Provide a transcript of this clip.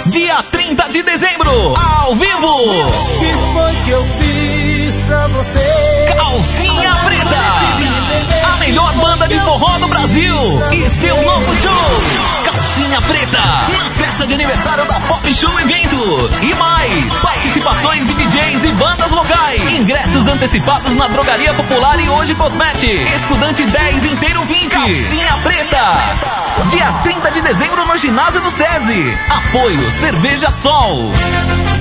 dia 30 de dezembro, ao vivo. Que foi que eu fiz pra você? Calcinha Preta, a melhor banda de forró do Brasil e seu novo show. Calcinha Preta, na festa de aniversário da Pop Show Evento. E mais, participações de DJs e bandas locais. Ingressos antecipados na Drogaria Popular e Hoje Cosméticos. Estudante 10, inteiro 20. Calcinha Preta, dia 30 de dezembro no ginásio do SESI. Apoio Cerveja Sol.